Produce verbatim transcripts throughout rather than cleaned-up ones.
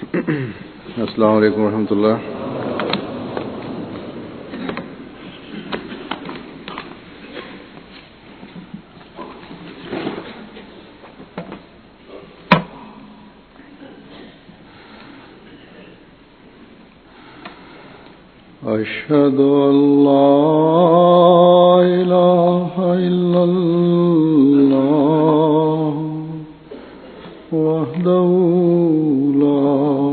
السلام علیکم ورحمۃ اللہ. أشهد أن لا إله إلا الله وحده لا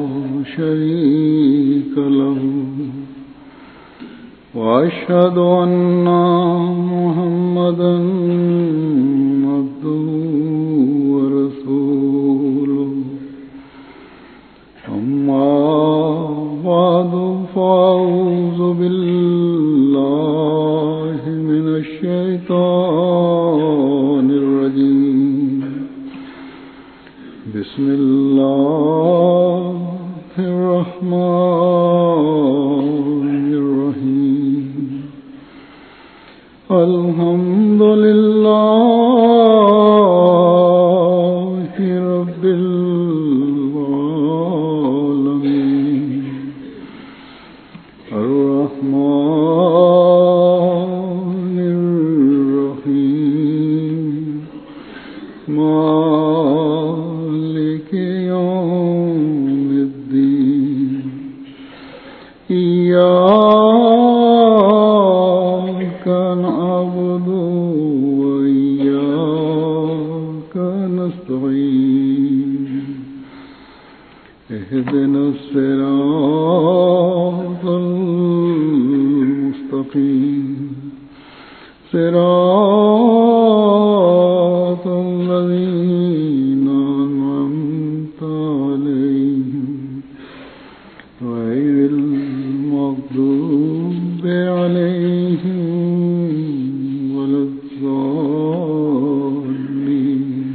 شريك له وأشهد أن محمدا عبده ورسوله. أما بعد فأعوذ بالله من الشيطان الرجيم. بسم الله الرحمن الرحيم. الحمد لله رب العالمين الرحمن الرحيم مالك يوم الدين. إياك نعبد وإياك نستعين. اهدنا الصراط المستقيم صراط الذين أنعمت عليهم غير المغضوب عليهم ولا الضالين.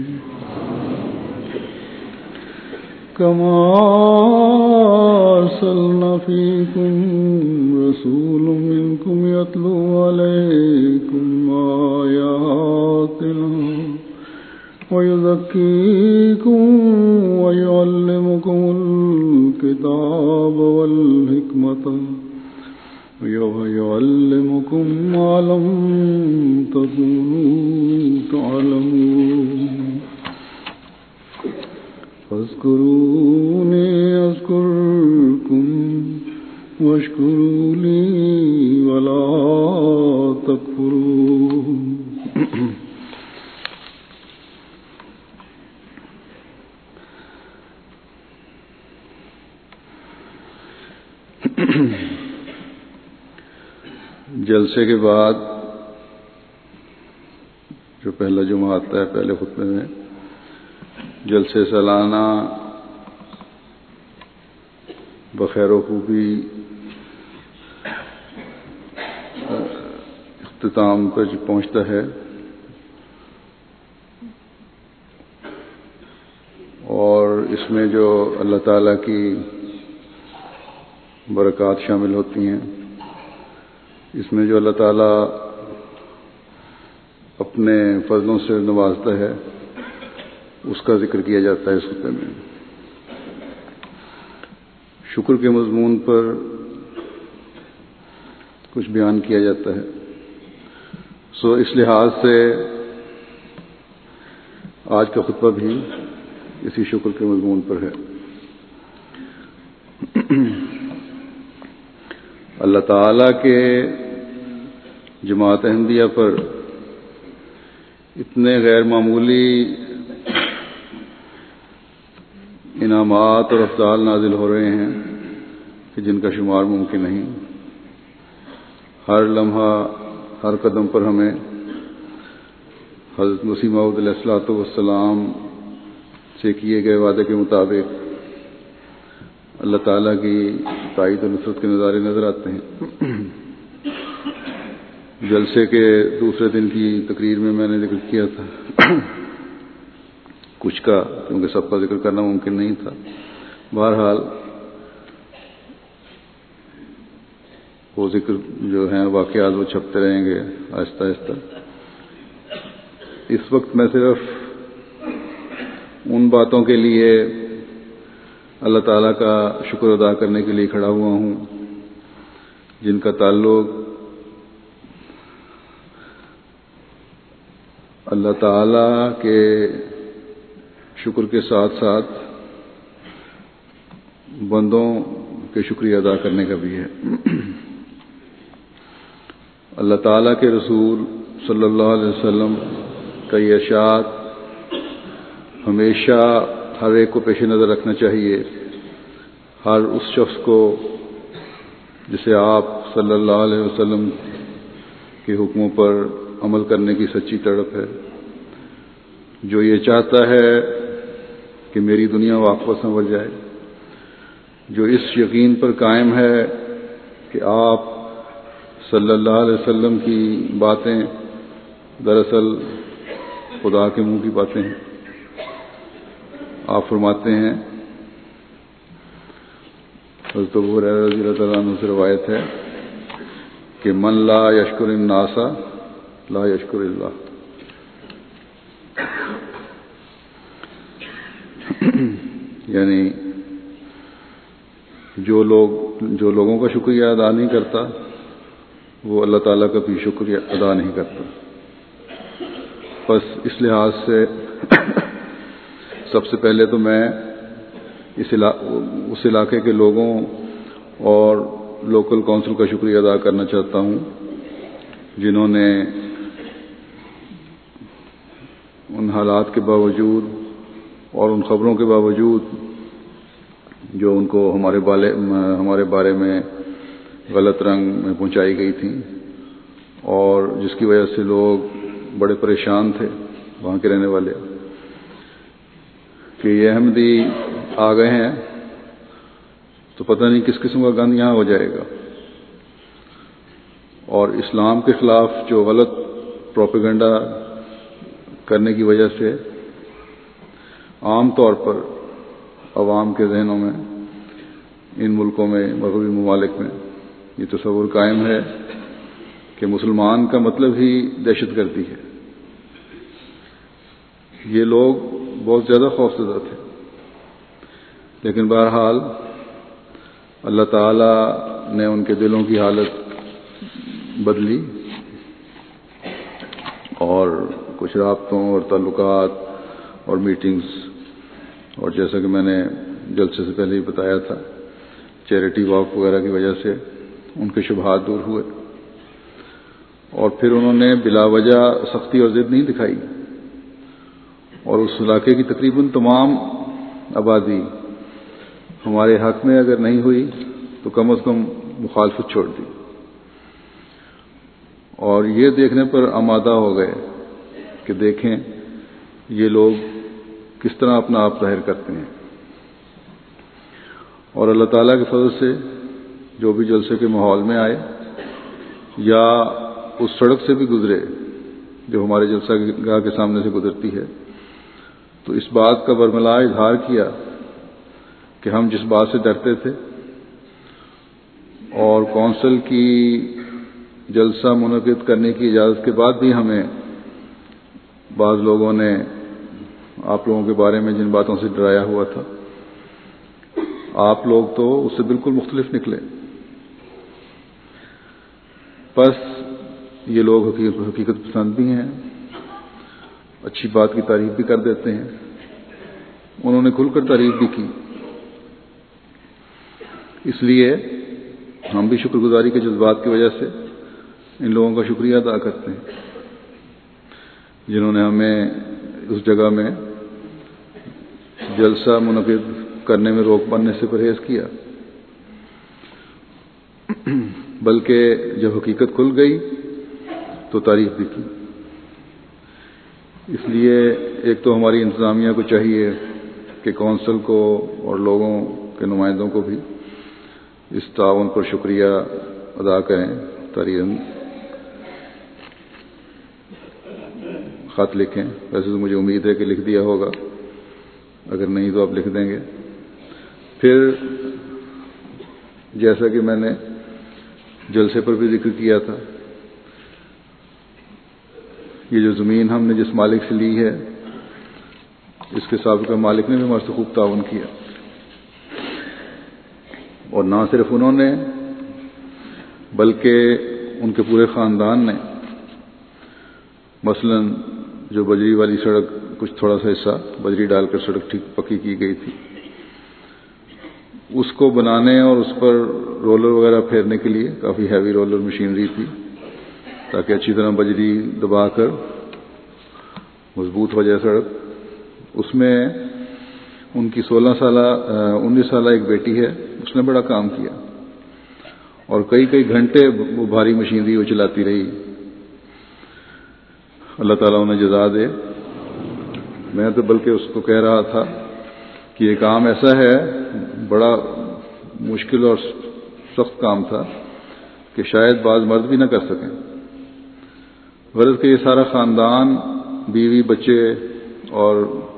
كما أرسلنا فيكم رسول منكم يتلو عليكم آياتنا ويزكيكم ويعلمكم الكتاب والحكمة ويعلمكم ما لم تكونوا تعلمون. فاذكروني أذكركم واشكروا لي ولا تكفرون. جلسے کے بعد جو پہلا جمعہ آتا ہے پہلے خطبے میں جلسے سالانہ بخیر و خوبی اختتام پر پہنچتا ہے اور اس میں جو اللہ تعالیٰ کی برکات شامل ہوتی ہیں، اس میں جو اللہ تعالیٰ اپنے فضلوں سے نوازتا ہے اس کا ذکر کیا جاتا ہے اس خطبے میں. شکر کے مضمون پر کچھ بیان کیا جاتا ہے. سو اس لحاظ سے آج کا خطبہ بھی اسی شکر کے مضمون پر ہے. اللہ تعالیٰ کے جماعت احمدیہ پر اتنے غیر معمولی انعامات اور افضال نازل ہو رہے ہیں کہ جن کا شمار ممکن نہیں. ہر لمحہ ہر قدم پر ہمیں حضرت مسیح موعود علیہ الصلوۃ والسلام سے کیے گئے وعدے کے مطابق اللہ تعالیٰ کی تائید و نصرت کے نظارے نظر آتے ہیں. جلسے کے دوسرے دن کی تقریر میں میں نے ذکر کیا تھا کچھ کا، کیونکہ سب کا ذکر کرنا ممکن نہیں تھا. بہرحال وہ ذکر جو ہیں واقعات وہ چھپتے رہیں گے آہستہ آہستہ. اس وقت میں صرف ان باتوں کے لیے اللہ تعالیٰ کا شکر ادا کرنے کے لیے کھڑا ہوا ہوں، جن کا تعلق اللہ تعالیٰ کے شکر کے ساتھ ساتھ بندوں کے شکریہ ادا کرنے کا بھی ہے۔ اللہ تعالیٰ کے رسول صلی اللہ علیہ وسلم کا یہ ارشاد ہمیشہ ہر ایک کو پیش نظر رکھنا چاہیے، ہر اس شخص کو جسے آپ صلی اللہ علیہ وسلم کے حکموں پر عمل کرنے کی سچی تڑپ ہے، جو یہ چاہتا ہے کہ میری دنیا واپس سنور جائے، جو اس یقین پر قائم ہے کہ آپ صلی اللہ علیہ وسلم کی باتیں دراصل خدا کے منہ کی باتیں ہیں۔ آپ فرماتے ہیں، حضرت ابو ہریرہ رضی اللہ تعالیٰ عنہ سے روایت ہے کہ من لا یشکر الناس لا یشکر اللہ، یعنی جو لوگ جو لوگوں کا شکریہ ادا نہیں کرتا وہ اللہ تعالیٰ کا بھی شکریہ ادا نہیں کرتا۔ بس اس لحاظ سے سب سے پہلے تو میں اس علا... اس علاقے کے لوگوں اور لوکل کونسل کا شکریہ ادا کرنا چاہتا ہوں، جنہوں نے ان حالات کے باوجود اور ان خبروں کے باوجود جو ان کو ہمارے بالے ہمارے بارے میں غلط رنگ میں پہنچائی گئی تھیں اور جس کی وجہ سے لوگ بڑے پریشان تھے وہاں کے رہنے والے، کہ یہ احمدی آ گئے ہیں تو پتہ نہیں کس قسم کا گند یہاں ہو جائے گا، اور اسلام کے خلاف جو غلط پروپیگنڈا کرنے کی وجہ سے عام طور پر عوام کے ذہنوں میں ان ملکوں میں مغربی ممالک میں یہ تصور قائم ہے کہ مسلمان کا مطلب ہی دہشت گردی ہے۔ یہ لوگ بہت زیادہ خوفزدہ تھے، لیکن بہرحال اللہ تعالیٰ نے ان کے دلوں کی حالت بدلی اور کچھ رابطوں اور تعلقات اور میٹنگز، اور جیسا کہ میں نے جلسے سے پہلے ہی بتایا تھا، چیریٹی واک وغیرہ کی وجہ سے ان کے شبہات دور ہوئے، اور پھر انہوں نے بلا وجہ سختی اور ضد نہیں دکھائی، اور اس علاقے کی تقریباً تمام آبادی ہمارے حق میں اگر نہیں ہوئی تو کم از کم مخالفت چھوڑ دی، اور یہ دیکھنے پر آمادہ ہو گئے کہ دیکھیں یہ لوگ کس طرح اپنا آپ ظاہر کرتے ہیں۔ اور اللہ تعالیٰ کے فضل سے جو بھی جلسے کے ماحول میں آئے یا اس سڑک سے بھی گزرے جو ہمارے جلسہ گاہ کے سامنے سے گزرتی ہے، تو اس بات کا برملا اظہار کیا کہ ہم جس بات سے ڈرتے تھے اور کونسل کی جلسہ منعقد کرنے کی اجازت کے بعد بھی ہمیں بعض لوگوں نے آپ لوگوں کے بارے میں جن باتوں سے ڈرایا ہوا تھا، آپ لوگ تو اس سے بالکل مختلف نکلے۔ بس یہ لوگ حقیقت پسند بھی ہیں، اچھی بات کی تعریف بھی کر دیتے ہیں، انہوں نے کھل کر تعریف بھی کی، اس لیے ہم بھی شکر گزاری کے جذبات کی وجہ سے ان لوگوں کا شکریہ ادا کرتے ہیں جنہوں نے ہمیں اس جگہ میں جلسہ منعقد کرنے میں روک بننے سے پرہیز کیا، بلکہ جب حقیقت کھل گئی تو تعریف بھی کی۔ اس لیے ایک تو ہماری انتظامیہ کو چاہیے کہ کونسل کو اور لوگوں کے نمائندوں کو بھی اس تعاون پر شکریہ ادا کریں، تاریخ خط لکھیں، ویسے تو مجھے امید ہے کہ لکھ دیا ہوگا، اگر نہیں تو آپ لکھ دیں گے۔ پھر جیسا کہ میں نے جلسے پر بھی ذکر کیا تھا، یہ جو زمین ہم نے جس مالک سے لی ہے اس کے سابقہ مالک نے بھی ہمارے سے خوب تعاون کیا، اور نہ صرف انہوں نے بلکہ ان کے پورے خاندان نے. مثلا جو بجری والی سڑک کچھ تھوڑا سا حصہ بجری ڈال کر سڑک ٹھیک پکی کی گئی تھی، اس کو بنانے اور اس پر رولر وغیرہ پھیرنے کے لیے کافی ہیوی رولر مشینری تھی تاکہ اچھی طرح بجری دبا کر مضبوط ہو جائے سڑک. اس میں ان کی سولہ سالہ انیس سالہ ایک بیٹی ہے، اس نے بڑا کام کیا اور کئی کئی گھنٹے وہ بھاری مشینری وہ چلاتی رہی. اللہ تعالیٰ انہیں جزا دے. میں تو بلکہ اس کو کہہ رہا تھا کہ یہ کام ایسا ہے، بڑا مشکل اور سخت کام تھا کہ شاید بعض مرد بھی نہ کر سکیں. غرض کہ یہ سارا خاندان، بیوی، بچے اور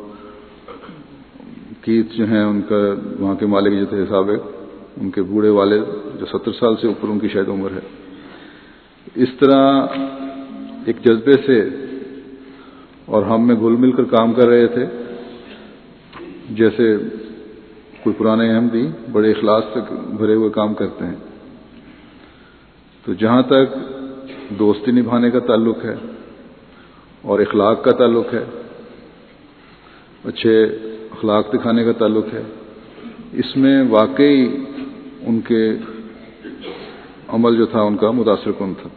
کیت جو ہیں ان کا وہاں کے مالک جو تھے سابق، ان کے بوڑھے والد جو ستر سال سے اوپر ان کی شاید عمر ہے، اس طرح ایک جذبے سے اور ہم میں گھل مل کر کام کر رہے تھے جیسے کوئی پرانے احمدی بڑے اخلاص سے بھرے ہوئے کام کرتے ہیں. تو جہاں تک دوستی نبھانے کا تعلق ہے اور اخلاق کا تعلق ہے، اچھے اخلاق دکھانے کا تعلق ہے، اس میں واقعی ان کے عمل جو تھا ان کا متاثر کن تھا.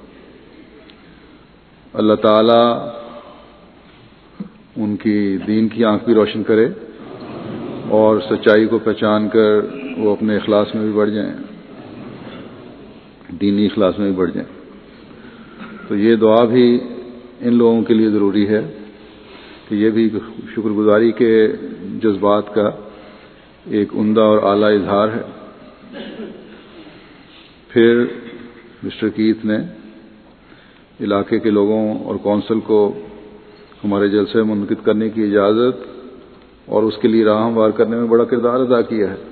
اللہ تعالیٰ ان کی دین کی آنکھ بھی روشن کرے اور سچائی کو پہچان کر وہ اپنے اخلاص میں بھی بڑھ جائیں، دینی اخلاص میں بھی بڑھ جائیں. تو یہ دعا بھی ان لوگوں کے لیے ضروری ہے کہ یہ بھی شکر گزاری کے جذبات کا ایک عمدہ اور اعلیٰ اظہار ہے. پھر مسٹر کیت نے علاقے کے لوگوں اور کونسل کو ہمارے جلسے منعقد کرنے کی اجازت اور اس کے لیے راہ ہموار کرنے میں بڑا کردار ادا کیا ہے.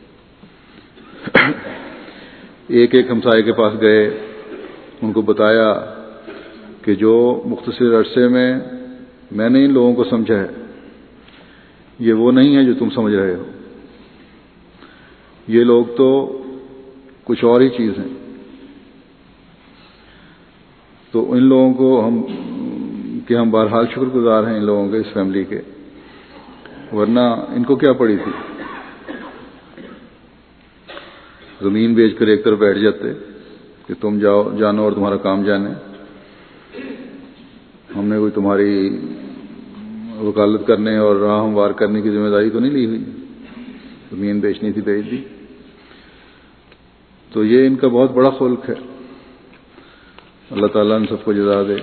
ایک ایک ہمسائے کے پاس گئے، ان کو بتایا کہ جو مختصر عرصے میں میں نے ان لوگوں کو سمجھا ہے یہ وہ نہیں ہے جو تم سمجھ رہے ہو، یہ لوگ تو کچھ اور ہی چیز ہیں. تو ان لوگوں کو ہم کہ ہم بہرحال شکر گزار ہیں ان لوگوں کے، اس فیملی کے، ورنہ ان کو کیا پڑی تھی. زمین بیچ کر ایک طرف بیٹھ جاتے کہ تم جاؤ جانو اور تمہارا کام جانے. ہم نے کوئی تمہاری وکالت کرنے اور راہ ہموار کرنے کی ذمہ داری تو نہیں لی ہوئی، زمین بیچنی تھی بیچ دی. تو یہ ان کا بہت بڑا خلق ہے. اللہ تعالیٰ ان سب کو جزا دے.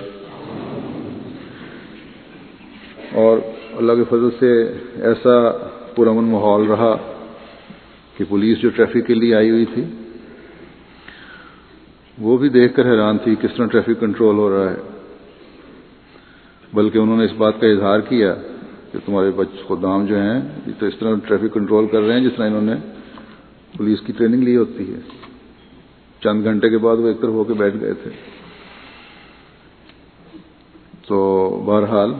اور اللہ کے فضل سے ایسا پرامن ماحول رہا کہ پولیس جو ٹریفک کے لیے آئی ہوئی تھی وہ بھی دیکھ کر حیران تھی کس طرح ٹریفک کنٹرول ہو رہا ہے. بلکہ انہوں نے اس بات کا اظہار کیا کہ تمہارے بچ خدام جو ہیں یہ تو اس طرح ٹریفک کنٹرول کر رہے ہیں جس طرح انہوں نے پولیس کی ٹریننگ لی ہوتی ہے. چند گھنٹے کے بعد وہ ایک طرف ہو کے بیٹھ گئے تھے. تو بہرحال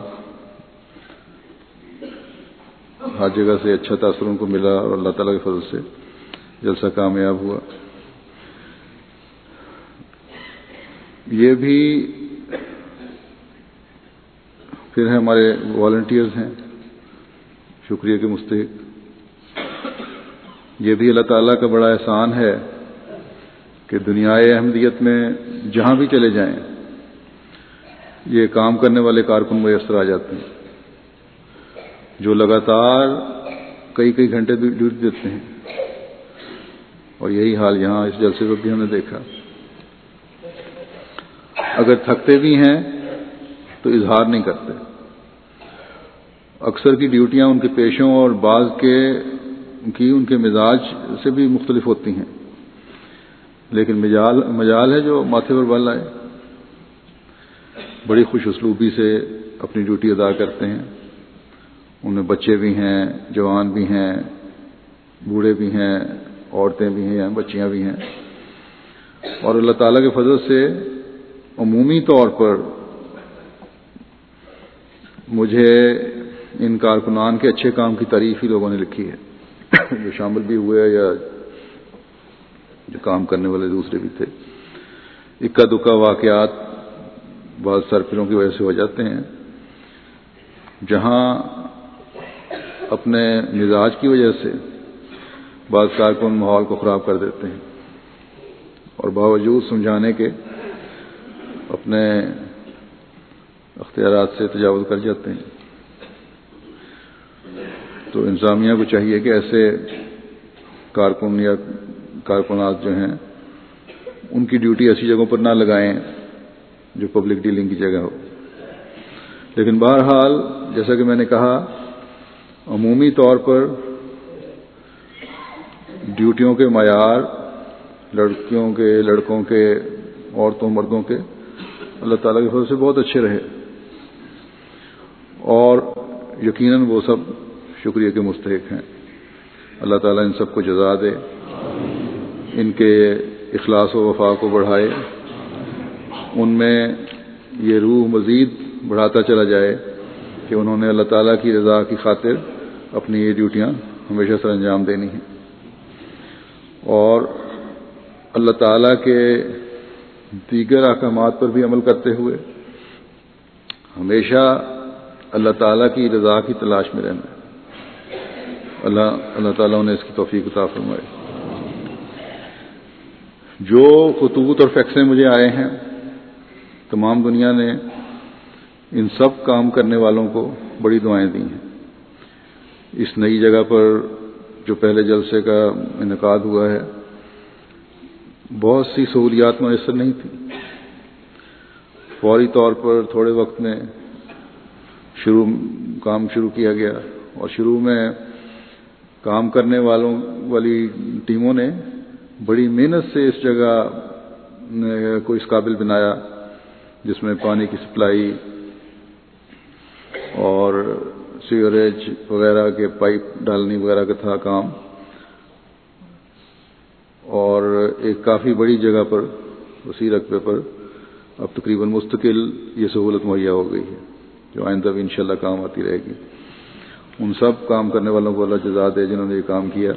ہر جگہ سے اچھا تاثر ان کو ملا اور اللہ تعالیٰ کے فضل سے جلسہ کامیاب ہوا. یہ بھی پھر ہیں ہمارے والنٹیئرز ہیں شکریہ کے مستحق. یہ بھی اللہ تعالیٰ کا بڑا احسان ہے کہ دنیائے احمدیت میں جہاں بھی چلے جائیں یہ کام کرنے والے کارکن میسر آ جاتے ہیں جو لگاتار کئی کئی گھنٹے ڈیوٹی دیتے ہیں. اور یہی حال یہاں اس جلسے کو بھی ہم نے دیکھا. اگر تھکتے بھی ہیں تو اظہار نہیں کرتے. اکثر کی ڈیوٹیاں ان کے پیشوں اور بعض کے کی ان کے مزاج سے بھی مختلف ہوتی ہیں، لیکن مجال مجال ہے جو ماتھے پر بل آئے. بڑی خوش اسلوبی سے اپنی ڈیوٹی ادا کرتے ہیں. ان میں بچے بھی ہیں، جوان بھی ہیں، بوڑھے بھی ہیں، عورتیں بھی ہیں، بچیاں بھی ہیں. اور اللہ تعالیٰ کے فضل سے عمومی طور پر مجھے ان کارکنان کے اچھے کام کی تعریف ہی لوگوں نے لکھی ہے جو شامل بھی ہوئے یا جو کام کرنے والے دوسرے بھی تھے. اکا دکا واقعات بعض سرفروں کی وجہ سے ہو جاتے ہیں, جہاں اپنے مزاج کی وجہ سے بعض کارکن ماحول کو خراب کر دیتے ہیں اور باوجود سمجھانے کے اپنے اختیارات سے تجاوز کر جاتے ہیں. تو انتظامیہ کو چاہیے کہ ایسے کارکن یا کارکنات جو ہیں ان کی ڈیوٹی ایسی جگہوں پر نہ لگائیں جو پبلک ڈیلنگ کی جگہ ہو. لیکن بہرحال جیسا کہ میں نے کہا, عمومی طور پر ڈیوٹیوں کے معیار لڑکیوں کے, لڑکوں کے, عورتوں مردوں کے اللہ تعالیٰ کے فضل سے بہت اچھے رہے, اور یقیناً وہ سب شکریہ کے مستحق ہیں. اللہ تعالیٰ ان سب کو جزا دے, ان کے اخلاص و وفا کو بڑھائے, ان میں یہ روح مزید بڑھاتا چلا جائے کہ انہوں نے اللہ تعالیٰ کی رضا کی خاطر اپنی یہ ڈیوٹیاں ہمیشہ سر انجام دینی ہیں, اور اللہ تعالیٰ کے دیگر احکامات پر بھی عمل کرتے ہوئے ہمیشہ اللہ تعالیٰ کی رضا کی تلاش میں رہنا. اللہ اللہ تعالیٰ نے اس کی توفیق عطا فرمائے. جو خطوط اور فیکسیں مجھے آئے ہیں, تمام دنیا نے ان سب کام کرنے والوں کو بڑی دعائیں دی ہیں. اس نئی جگہ پر جو پہلے جلسے کا انعقاد ہوا ہے, بہت سی سہولیات میسر نہیں تھیں. فوری طور پر تھوڑے وقت میں شروع کام شروع کیا گیا, اور شروع میں کام کرنے والوں والی ٹیموں نے بڑی محنت سے اس جگہ کو اس قابل بنایا جس میں پانی کی سپلائی اور سیوریج وغیرہ کے پائپ ڈالنے وغیرہ کا تھا کام, اور ایک کافی بڑی جگہ پر وسیع رقبے پر اب تقریباً مستقل یہ سہولت مہیا ہو گئی ہے جو آئندہ بھی انشاءاللہ کام آتی رہے گی. ان سب کام کرنے والوں کو اللہ جزا دے جنہوں نے یہ کام کیا.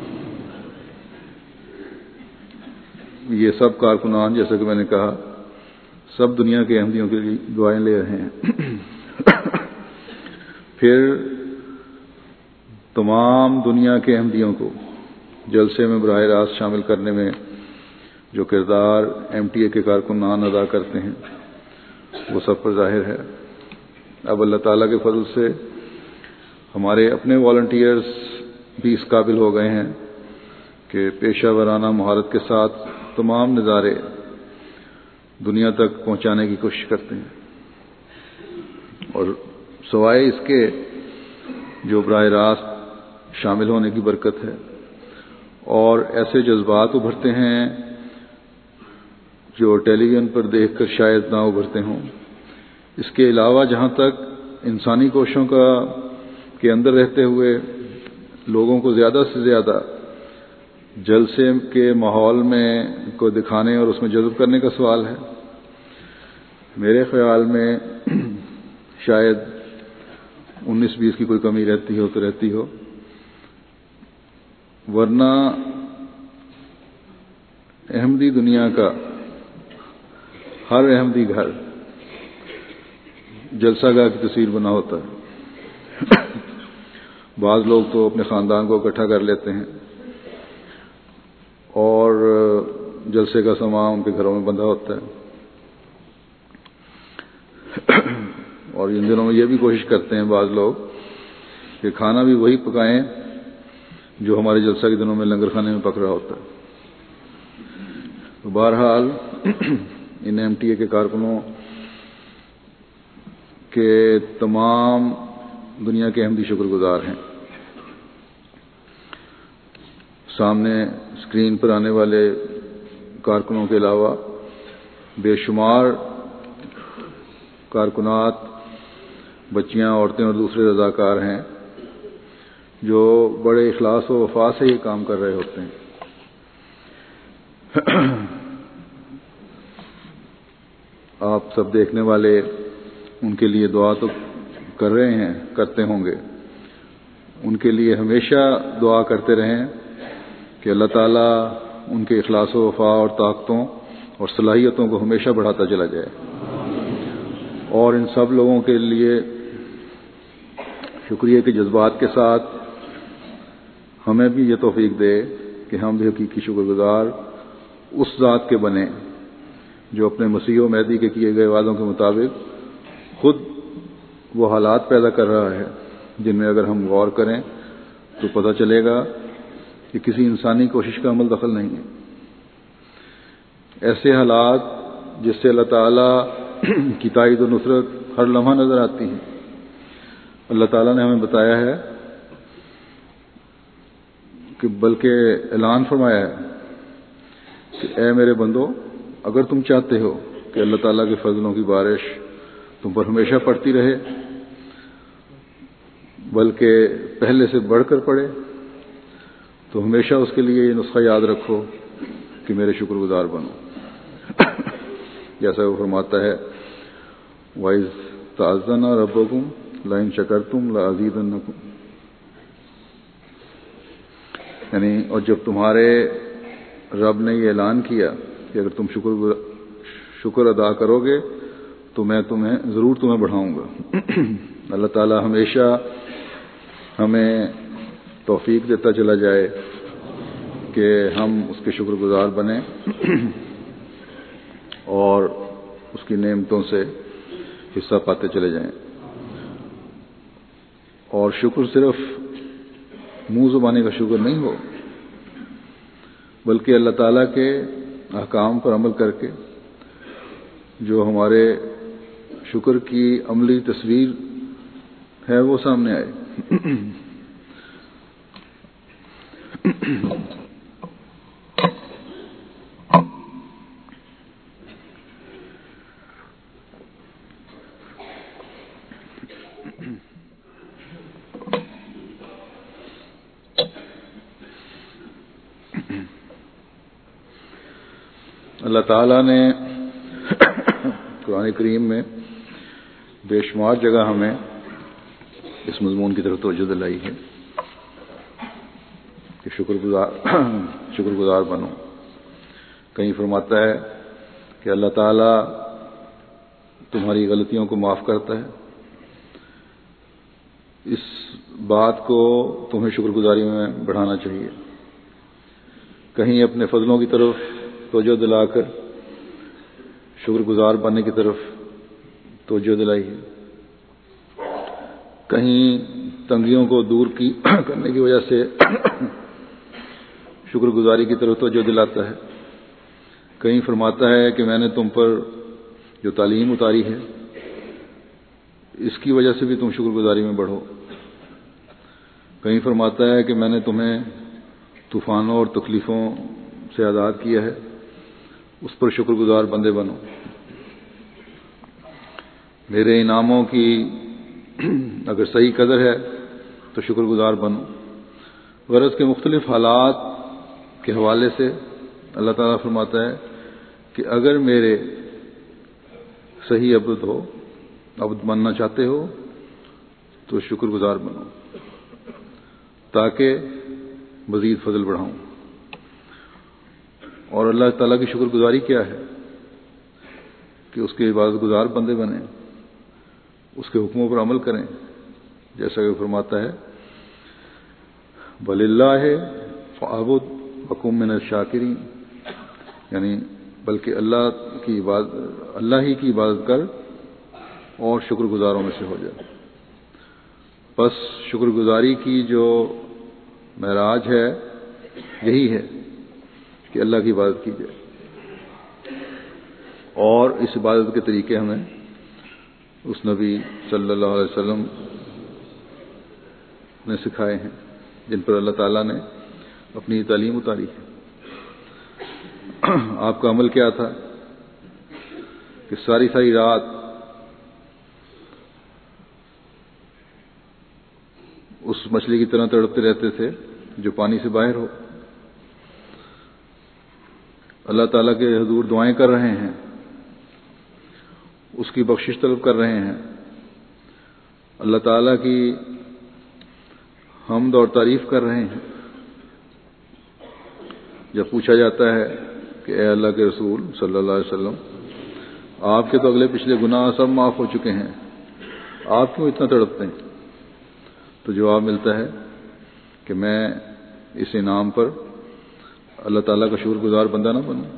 یہ سب کارکنان جیسا کہ میں نے کہا سب دنیا کے احمدیوں کے لیے دعائیں لے رہے ہیں. پھر تمام دنیا کے احمدیوں کو جلسے میں براہ راست شامل کرنے میں جو کردار ایم ٹی اے کے کارکنان ادا کرتے ہیں وہ سب پر ظاہر ہے. اب اللہ تعالیٰ کے فضل سے ہمارے اپنے والنٹیئرز بھی اس قابل ہو گئے ہیں کہ پیشہ ورانہ مہارت کے ساتھ تمام نظارے دنیا تک پہنچانے کی کوشش کرتے ہیں, اور سوائے اس کے جو براہ راست شامل ہونے کی برکت ہے اور ایسے جذبات ابھرتے ہیں جو ٹیلی ویژن پر دیکھ کر شاید نہ ابھرتے ہوں. اس کے علاوہ جہاں تک انسانی کوششوں کا کے اندر رہتے ہوئے لوگوں کو زیادہ سے زیادہ جلسے کے ماحول میں کو دکھانے اور اس میں جذب کرنے کا سوال ہے, میرے خیال میں شاید انیس بیس کی کوئی کمی رہتی ہو تو رہتی ہو, ورنہ احمدی دنیا کا ہر احمدی گھر جلسہ گاہ کی تصویر بنا ہوتا ہے. بعض لوگ تو اپنے خاندان کو اکٹھا کر لیتے ہیں اور جلسے کا سامان ان کے گھروں میں بندھا ہوتا ہے, اور ان دنوں میں یہ بھی کوشش کرتے ہیں بعض لوگ کہ کھانا بھی وہی پکائیں جو ہمارے جلسہ کے دنوں میں لنگر خانے میں پک رہا ہوتا ہے. تو بہرحال ان ایم ٹی اے کے کارکنوں کے تمام دنیا کے احمدی شکر گزار ہیں. سامنے اسکرین پر آنے والے کارکنوں کے علاوہ بے شمار کارکنات, بچیاں, عورتیں اور دوسرے رضاکار ہیں جو بڑے اخلاص و وفا سے یہ کام کر رہے ہوتے ہیں. آپ سب دیکھنے والے ان کے لیے دعا تو کر رہے ہیں, کرتے ہوں گے. ان کے لیے ہمیشہ دعا کرتے رہیں کہ اللہ تعالیٰ ان کے اخلاص و وفا اور طاقتوں اور صلاحیتوں کو ہمیشہ بڑھاتا چلا جائے، اور ان سب لوگوں کے لیے شکریہ کے جذبات کے ساتھ ہمیں بھی یہ توفیق دے کہ ہم بھی حقیقی شکر گزار اس ذات کے بنیں جو اپنے مسیح و مہدی کے کیے گئے وعدوں کے مطابق خود وہ حالات پیدا کر رہا ہے جن میں اگر ہم غور کریں تو پتہ چلے گا کہ کسی انسانی کوشش کا عمل دخل نہیں ہے۔ ایسے حالات جس سے اللہ تعالیٰ کی تائید و نصرت ہر لمحہ نظر آتی ہے۔ اللہ تعالیٰ نے ہمیں بتایا ہے کہ بلکہ اعلان فرمایا ہے کہ اے میرے بندو، اگر تم چاہتے ہو کہ اللہ تعالیٰ کے فضلوں کی بارش تم پر ہمیشہ پڑتی رہے، بلکہ پہلے سے بڑھ کر پڑے، تو ہمیشہ اس کے لیے یہ نسخہ یاد رکھو کہ میرے شکر گزار بنو۔ جیسا وہ فرماتا ہے وَإِذْ تَأَذَّنَ رَبُّكُمْ لَئِن شَكَرْتُمْ لَأَزِيدَنَّكُمْ، یعنی اور جب تمہارے رب نے یہ اعلان کیا کہ اگر تم شکر شکر ادا کرو گے تو میں تمہیں ضرور تمہیں بڑھاؤں گا۔ اللہ تعالی ہمیشہ ہمیں توفیق دیتا چلا جائے کہ ہم اس کے شکر گزار بنیں اور اس کی نعمتوں سے حصہ پاتے چلے جائیں۔ اور شکر صرف منہ زبانی کا شکر نہیں ہو، بلکہ اللہ تعالیٰ کے احکام پر عمل کر کے جو ہمارے شکر کی عملی تصویر ہے وہ سامنے آئے۔ اللہ تعالیٰ نے قرآن کریم میں بے شمار جگہ ہمیں اس مضمون کی طرف توجہ دلائی ہے کہ شکر گزار شکر گزار بنو۔ کہیں فرماتا ہے کہ اللہ تعالیٰ تمہاری غلطیوں کو معاف کرتا ہے، اس بات کو تمہیں شکر گزاری میں بڑھانا چاہیے۔ کہیں اپنے فضلوں کی طرف توجہ دلا کر شکر گزار بننے کی طرف توجہ دلائی ہے، کہیں تنگیوں کو دور کی کرنے کی وجہ سے شکر گزاری کی طرف توجہ دلاتا ہے، کہیں فرماتا ہے کہ میں نے تم پر جو تعلیم اتاری ہے اس کی وجہ سے بھی تم شکر گزاری میں بڑھو، کہیں فرماتا ہے کہ میں نے تمہیں طوفانوں اور تکلیفوں سے آزاد کیا ہے، اس پر شکر گزار بندے بنو۔ میرے انعاموں کی اگر صحیح قدر ہے تو شکر گزار بنو۔ غرض کے مختلف حالات کے حوالے سے اللہ تعالیٰ فرماتا ہے کہ اگر میرے صحیح عبد ہو عبد بننا چاہتے ہو تو شکر گزار بنو تاکہ مزید فضل بڑھاؤں۔ اور اللہ تعالیٰ کی شکر گزاری کیا ہے کہ اس کے عبادت گزار بندے بنیں، اس کے حکموں پر عمل کریں، جیسا کہ فرماتا ہے بَلِلَّهِ فَاعْبُدْ وَكُن مِّنَ الشَّاكِرِينَ، یعنی بلکہ اللہ کی عبادت اللہ ہی کی عبادت کر اور شکر گزاروں میں سے ہو جائے۔ بس شکر گزاری کی جو معراج ہے یہی ہے کہ اللہ کی عبادت کی جائے، اور اس عبادت کے طریقے ہمیں اس نبی صلی اللہ علیہ وسلم نے سکھائے ہیں جن پر اللہ تعالیٰ نے اپنی تعلیم اتاری ہے۔ آپ کا عمل کیا تھا کہ ساری ساری رات اس مچھلی کی طرح تڑپتے رہتے تھے جو پانی سے باہر ہو، اللہ تعالیٰ کے حضور دعائیں کر رہے ہیں، اس کی بخشش طلب کر رہے ہیں، اللہ تعالیٰ کی حمد اور تعریف کر رہے ہیں، جب پوچھا جاتا ہے کہ اے اللہ کے رسول صلی اللہ علیہ وسلم، آپ کے تو اگلے پچھلے گناہ سب معاف ہو چکے ہیں، آپ کیوں اتنا تڑپتے ہیں؟ تو جواب ملتا ہے کہ میں اس انعام پر اللہ تعالیٰ کا شکر گزار بندہ نہ بنوں۔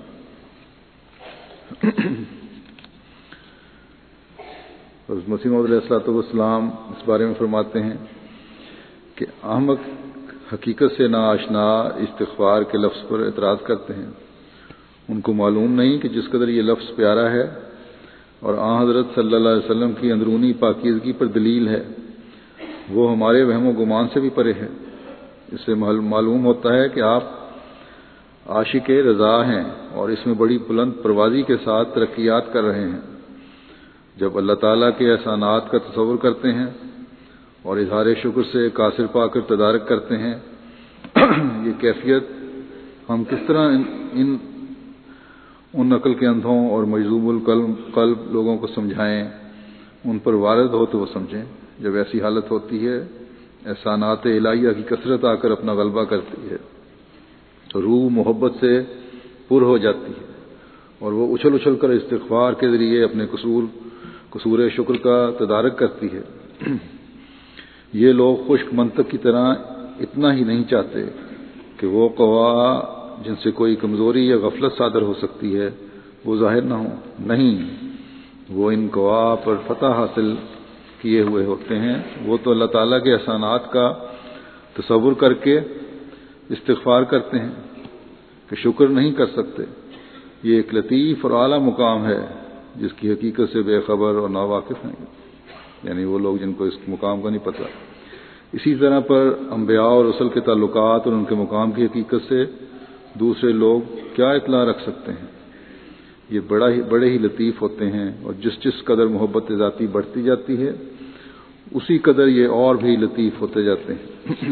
حضرت مسیح موعود علیہ الصلوۃ والسلام اس بارے میں فرماتے ہیں کہ احمق حقیقت سے ناآشنا استغفار کے لفظ پر اعتراض کرتے ہیں، ان کو معلوم نہیں کہ جس قدر یہ لفظ پیارا ہے اور آن حضرت صلی اللہ علیہ وسلم کی اندرونی پاکیزگی پر دلیل ہے، وہ ہمارے وہم و گمان سے بھی پرے ہے۔ اس سے معلوم ہوتا ہے کہ آپ عاشق رضا ہیں اور اس میں بڑی بلند پروازی کے ساتھ ترقیات کر رہے ہیں۔ جب اللہ تعالیٰ کے احسانات کا تصور کرتے ہیں اور اظہار شکر سے قاصر پا کر تدارک کرتے ہیں، یہ کیفیت ہم کس طرح ان, ان ان عقل کے اندھوں اور مجذوب القلب قلب لوگوں کو سمجھائیں، ان پر وارد ہو تو وہ سمجھیں۔ جب ایسی حالت ہوتی ہے، احسانات الہیہ کی کثرت آ کر اپنا غلبہ کرتی ہے تو روح محبت سے پر ہو جاتی ہے اور وہ اچھل اچھل کر استغفار کے ذریعے اپنے قصور قصور شکر کا تدارک کرتی ہے۔ یہ لوگ خشک منطق کی طرح اتنا ہی نہیں چاہتے کہ وہ قوا جن سے کوئی کمزوری یا غفلت صادر ہو سکتی ہے وہ ظاہر نہ ہو، نہیں، وہ ان قوا پر فتح حاصل کیے ہوئے ہوتے ہیں۔ وہ تو اللہ تعالیٰ کے احسانات کا تصور کر کے استغفار کرتے ہیں کہ شکر نہیں کر سکتے۔ یہ ایک لطیف اور اعلیٰ مقام ہے جس کی حقیقت سے بے خبر اور ناواقف ہیں، یعنی وہ لوگ جن کو اس مقام کا نہیں پتہ۔ اسی طرح پر انبیاء اور رسل کے تعلقات اور ان کے مقام کی حقیقت سے دوسرے لوگ کیا اطلاع رکھ سکتے ہیں؟ یہ بڑا ہی بڑے ہی لطیف ہوتے ہیں، اور جس جس قدر محبت ذاتی بڑھتی جاتی ہے اسی قدر یہ اور بھی لطیف ہوتے جاتے ہیں۔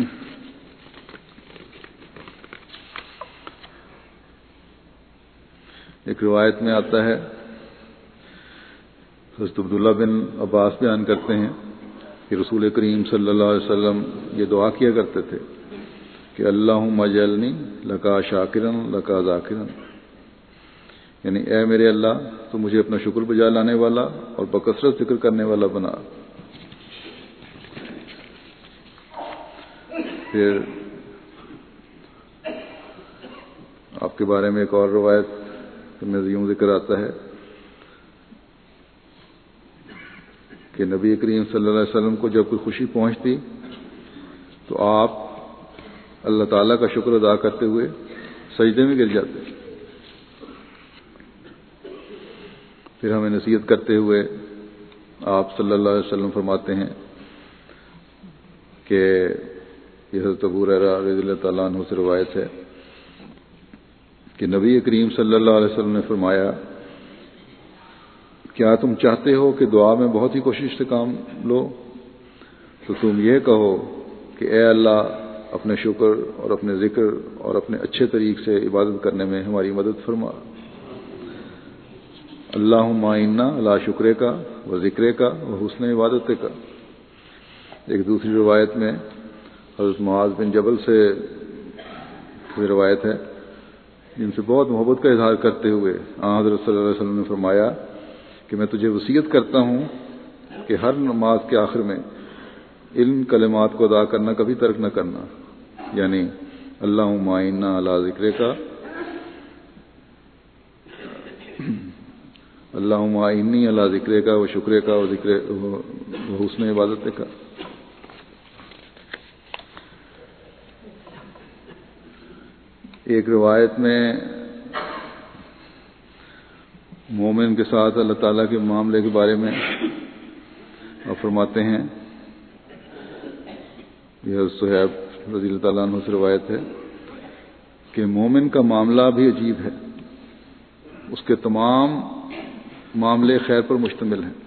ایک روایت میں آتا ہے، حضرت عبداللہ بن عباس بیان کرتے ہیں کہ رسول کریم صلی اللہ علیہ وسلم یہ دعا کیا کرتے تھے کہ اللہم اجعلنی لکا شاکرن لکا ذاکرن، یعنی اے میرے اللہ تو مجھے اپنا شکر بجا لانے والا اور بکثرت ذکر کرنے والا بنا۔ پھر آپ کے بارے میں ایک اور روایت میں یوں ذکر آتا ہے کہ نبی کریم صلی اللہ علیہ وسلم کو جب کوئی خوشی پہنچتی تو آپ اللہ تعالیٰ کا شکر ادا کرتے ہوئے سجدے میں گر جاتے۔ پھر ہمیں نصیحت کرتے ہوئے آپ صلی اللہ علیہ وسلم فرماتے ہیں کہ یہ حضرت ابو ہریرہ رضی اللہ تعالیٰ عنہ سے روایت ہے کہ نبی کریم صلی اللہ علیہ وسلم نے فرمایا، کیا تم چاہتے ہو کہ دعا میں بہت ہی کوشش سے کام لو؟ تو تم یہ کہو کہ اے اللہ اپنے شکر اور اپنے ذکر اور اپنے اچھے طریق سے عبادت کرنے میں ہماری مدد فرما۔ اللہم اعنا علی شکرے کا و ذکرے کا و حسن عبادت کا۔ ایک دوسری روایت میں حضرت معاذ بن جبل سے روایت ہے جن سے بہت محبت کا اظہار کرتے ہوئے آن حضرت صلی اللہ علیہ وسلم نے فرمایا کہ میں تجھے وصیت کرتا ہوں کہ ہر نماز کے آخر میں علم کلمات کو ادا کرنا کبھی ترک نہ کرنا، یعنی اللہم اعنا علی ذکرے کا، اللہم اعنی علی ذکرے کا و شکرے کا و ذکر و حسن عبادت کا۔ ایک روایت میں مومن کے ساتھ اللہ تعالیٰ کے معاملے کے بارے میں آپ فرماتے ہیں، یہ صہیب رضی اللہ تعالیٰ عنہ سے روایت ہے کہ مومن کا معاملہ بھی عجیب ہے، اس کے تمام معاملے خیر پر مشتمل ہیں،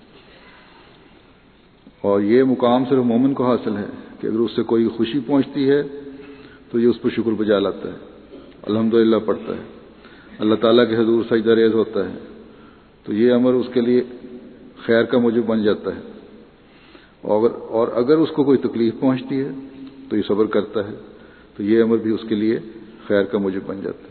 اور یہ مقام صرف مومن کو حاصل ہے کہ اگر اس سے کوئی خوشی پہنچتی ہے تو یہ اس پر شکر بجا لاتا ہے، الحمدللہ پڑھتا ہے، اللہ تعالیٰ کے حضور سجدہ ریز ہوتا ہے، تو یہ امر اس کے لیے خیر کا موجب بن جاتا ہے، اور اور اگر اس کو کوئی تکلیف پہنچتی ہے تو یہ صبر کرتا ہے، تو یہ امر بھی اس کے لیے خیر کا موجب بن جاتا ہے۔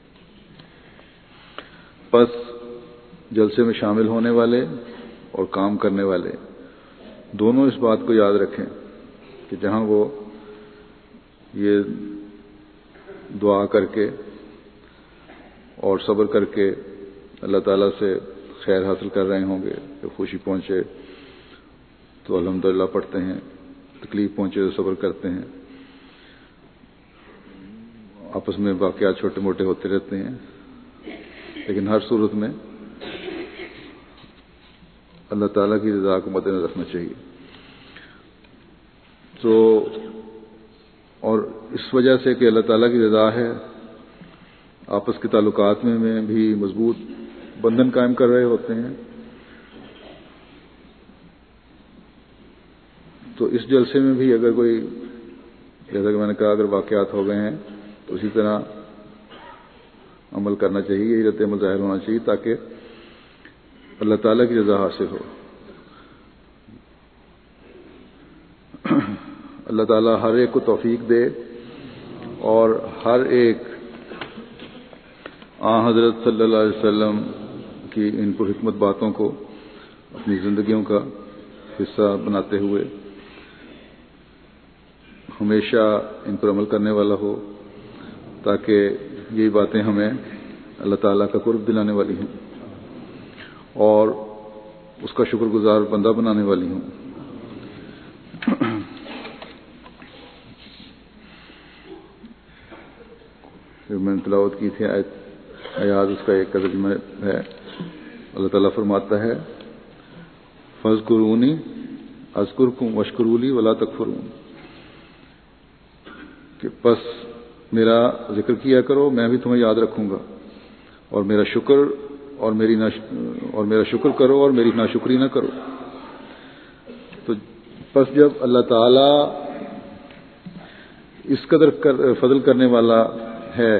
پس جلسے میں شامل ہونے والے اور کام کرنے والے دونوں اس بات کو یاد رکھیں کہ جہاں وہ یہ دعا کر کے اور صبر کر کے اللہ تعالیٰ سے خیر حاصل کر رہے ہوں گے کہ خوشی پہنچے تو الحمدللہ پڑھتے ہیں، تکلیف پہنچے تو صبر کرتے ہیں، آپس میں واقعات چھوٹے موٹے ہوتے رہتے ہیں، لیکن ہر صورت میں اللہ تعالیٰ کی رضا کو مد نظر رکھنا چاہیے۔ تو اور اس وجہ سے کہ اللہ تعالیٰ کی رضا ہے، آپس کے تعلقات میں میں بھی مضبوط بندھن قائم کر رہے ہوتے ہیں۔ تو اس جلسے میں بھی اگر کوئی، جیسا کہ میں نے کہا، اگر واقعات ہو گئے ہیں تو اسی طرح عمل کرنا چاہیے، یہی رد عمل ظاہر ہونا چاہیے تاکہ اللہ تعالیٰ کی رضا حاصل ہو۔ اللہ تعالیٰ ہر ایک کو توفیق دے اور ہر ایک آن حضرت صلی اللہ علیہ وسلم کی ان پر حکمت باتوں کو اپنی زندگیوں کا حصہ بناتے ہوئے ہمیشہ ان پر عمل کرنے والا ہو، تاکہ یہ باتیں ہمیں اللہ تعالیٰ کا قرب دلانے والی ہوں اور اس کا شکر گزار بندہ بنانے والی ہوں۔ پھر میں نے تلاوت کی تھی آیت آیات، اس کا ایک کا ترجمہ ہے، اللہ تعالیٰ فرماتا ہے فَاذْكُرُونِی اذکرکم واشکروا لی ولا تکفرون، کہ پس میرا ذکر کیا کرو، میں بھی تمہیں یاد رکھوں گا، اور میرا شکر اور میری ناش... اور میرا شکر کرو اور میری ناشکری نہ کرو۔ تو پس جب اللہ تعالیٰ اس قدر کر فضل کرنے والا ہے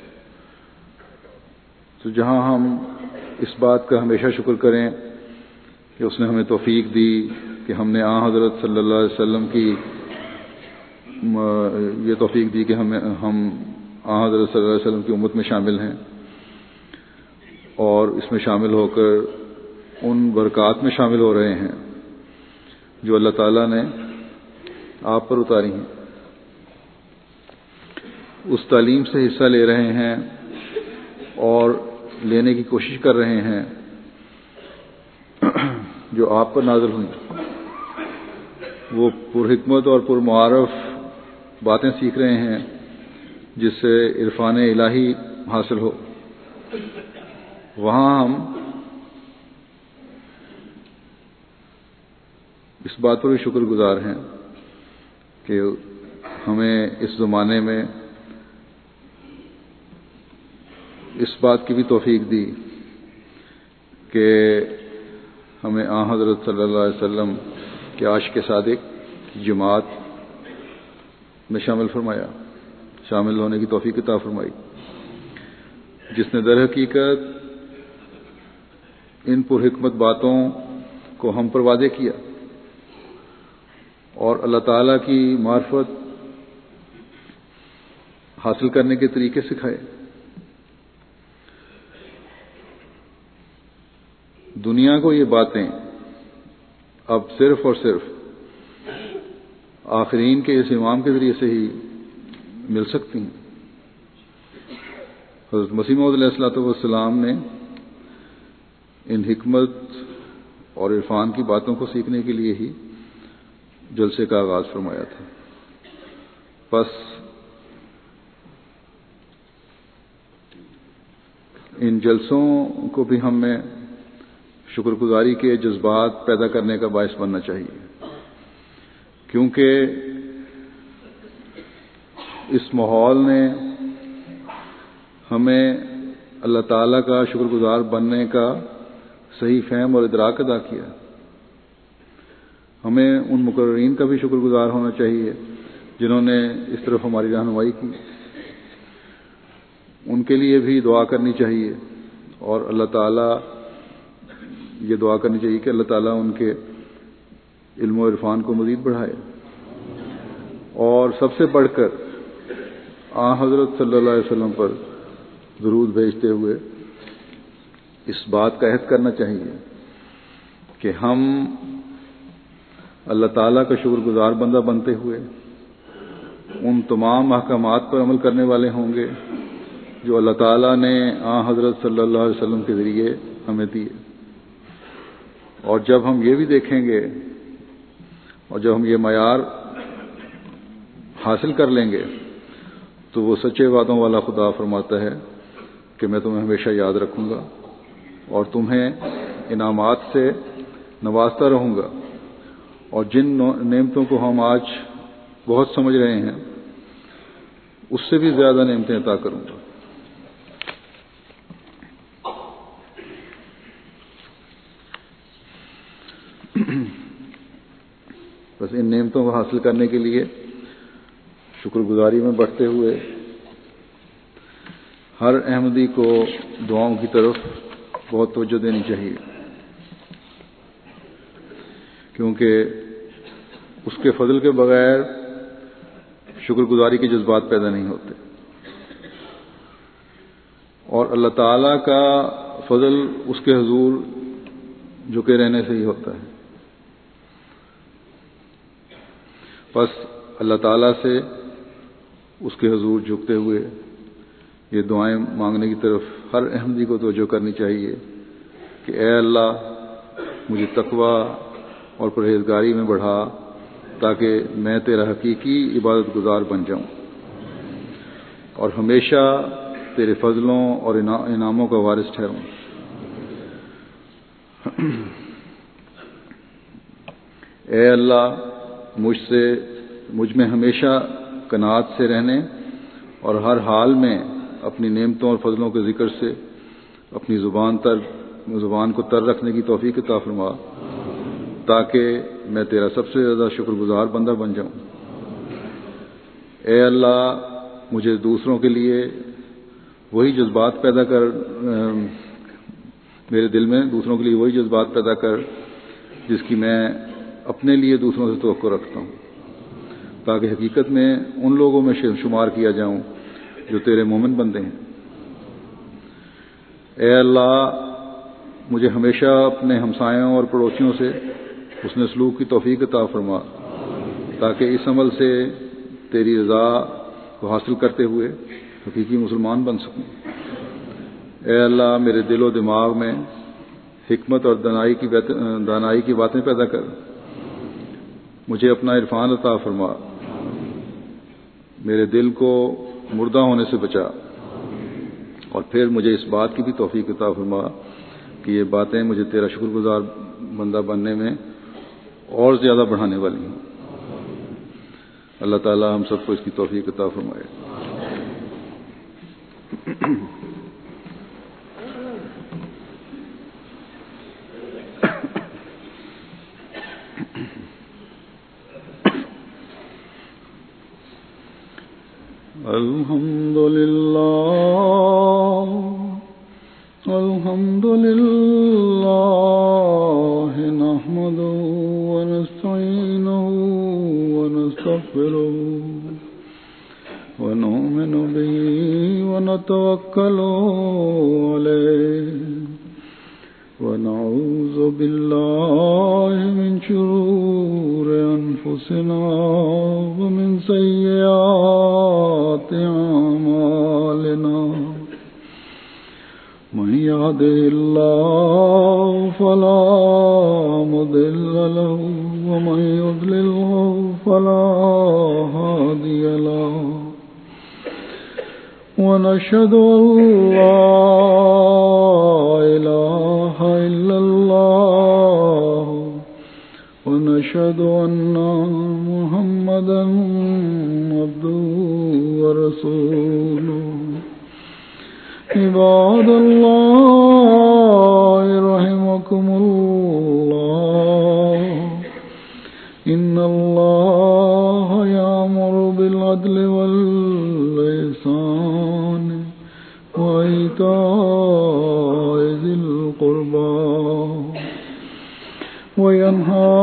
تو جہاں ہم اس بات کا ہمیشہ شکر کریں کہ اس نے ہمیں توفیق دی کہ ہم نے آن حضرت صلی اللہ علیہ وسلم کی یہ توفیق دی کہ ہمیں ہم آن حضرت صلی اللہ علیہ وسلم کی امت میں شامل ہیں، اور اس میں شامل ہو کر ان برکات میں شامل ہو رہے ہیں جو اللہ تعالیٰ نے آپ پر اتاری ہیں، اس تعلیم سے حصہ لے رہے ہیں اور لینے کی کوشش کر رہے ہیں جو آپ پر نازل ہوئی، وہ پر حکمت اور پر معارف باتیں سیکھ رہے ہیں جس سے عرفان الہی حاصل ہو۔ وہاں ہم اس بات پر بھی شکر گزار ہیں کہ ہمیں اس زمانے میں اس بات کی بھی توفیق دی کہ ہمیں آن حضرت صلی اللہ علیہ وسلم کے عاشق صادق کی جماعت میں شامل فرمایا، شامل ہونے کی توفیق عطا فرمائی، جس نے در حقیقت ان پر حکمت باتوں کو ہم پر واضح کیا اور اللہ تعالیٰ کی معرفت حاصل کرنے کے طریقے سکھائے۔ دنیا کو یہ باتیں اب صرف اور صرف آخرین کے اس امام کے ذریعے سے ہی مل سکتی ہیں۔ حضرت مسیح موعود علیہ الصلوۃ والسلام نے ان حکمت اور عرفان کی باتوں کو سیکھنے کے لیے ہی جلسے کا آغاز فرمایا تھا۔ پس ان جلسوں کو بھی ہم میں شکر گزاری کے جذبات پیدا کرنے کا باعث بننا چاہیے، کیونکہ اس ماحول نے ہمیں اللہ تعالیٰ کا شکر گزار بننے کا صحیح فہم اور ادراک ادا کیا۔ ہمیں ان مقررین کا بھی شکر گزار ہونا چاہیے جنہوں نے اس طرف ہماری رہنمائی کی، ان کے لیے بھی دعا کرنی چاہیے، اور اللہ تعالیٰ یہ دعا کرنی چاہیے کہ اللہ تعالیٰ ان کے علم و عرفان کو مزید بڑھائے، اور سب سے بڑھ کر آن حضرت صلی اللہ علیہ وسلم پر درود بھیجتے ہوئے اس بات کا عہد کرنا چاہیے کہ ہم اللہ تعالیٰ کا شکر گزار بندہ بنتے ہوئے ان تمام احکامات پر عمل کرنے والے ہوں گے جو اللہ تعالیٰ نے آن حضرت صلی اللہ علیہ وسلم کے ذریعے ہمیں دیے. اور جب ہم یہ بھی دیکھیں گے اور جب ہم یہ معیار حاصل کر لیں گے تو وہ سچے وعدوں والا خدا فرماتا ہے کہ میں تمہیں ہمیشہ یاد رکھوں گا اور تمہیں انعامات سے نوازتا رہوں گا، اور جن نعمتوں کو ہم آج بہت سمجھ رہے ہیں اس سے بھی زیادہ نعمتیں عطا کروں گا. بس ان نعمتوں کو حاصل کرنے کے لیے شکر گزاری میں بڑھتے ہوئے ہر احمدی کو دعاؤں کی طرف بہت توجہ دینی چاہیے، کیونکہ اس کے فضل کے بغیر شکر گزاری کے جذبات پیدا نہیں ہوتے، اور اللہ تعالیٰ کا فضل اس کے حضور جھکے رہنے سے ہی ہوتا ہے. بس اللہ تعالیٰ سے اس کے حضور جھکتے ہوئے یہ دعائیں مانگنے کی طرف ہر احمدی کو توجہ کرنی چاہیے کہ اے اللہ مجھے تقوی اور پرہیزگاری میں بڑھا تاکہ میں تیرا حقیقی عبادت گزار بن جاؤں اور ہمیشہ تیرے فضلوں اور انعاموں کا وارث ٹھہروں. اے اللہ مجھ سے مجھ میں ہمیشہ قناعت سے رہنے اور ہر حال میں اپنی نعمتوں اور فضلوں کے ذکر سے اپنی زبان تر زبان کو تر رکھنے کی توفیق عطا فرما تاکہ میں تیرا سب سے زیادہ شکر گزار بندہ بن جاؤں. اے اللہ مجھے دوسروں کے لیے وہی جذبات پیدا کر میرے دل میں دوسروں کے لیے وہی جذبات پیدا کر جس کی میں اپنے لیے دوسروں سے توقع رکھتا ہوں، تاکہ حقیقت میں ان لوگوں میں شمار کیا جاؤں جو تیرے مومن بندے ہیں. اے اللہ مجھے ہمیشہ اپنے ہمسایوں اور پڑوسیوں سے حسن سلوک کی توفیق عطا فرما تاکہ اس عمل سے تیری رضا کو حاصل کرتے ہوئے حقیقی مسلمان بن سکوں. اے اللہ میرے دل و دماغ میں حکمت اور دانائی کی دانائی کی باتیں پیدا کر، مجھے اپنا عرفان عطا فرما، میرے دل کو مردہ ہونے سے بچا، اور پھر مجھے اس بات کی بھی توفیق عطا فرما کہ یہ باتیں مجھے تیرا شکر گزار بندہ بننے میں اور زیادہ بڑھانے والی ہیں. اللہ تعالی ہم سب کو اس کی توفیق عطا فرمائے. الحمد للہ الحمد للہ نحمده ونستعینه ونستغفره ونؤمن به ونتوکل علیه ونعوذ بالله من شرور انفسنا ومن سیئات اعمالنا من يهده الله فلا مضل له ومن يضلله فلا هادي له ونشهد أن لا إله إلا الله ونشهد أن محمدا عبده ورسوله. عباد الله رحمكم الله إن الله يأمر بالعدل والإحسان وإيتاء ذي القربى وينهى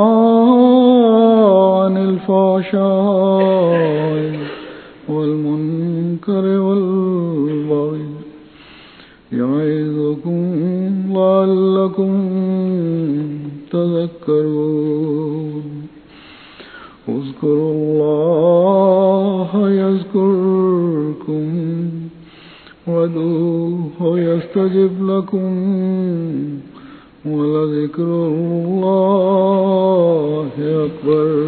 عن الفحشاء والمنكر المنكر والبغي يعظكم لعلكم تذكرون اذكروا الله يذكركم وادعوه يستجب لكم ولذكر الله أكبر.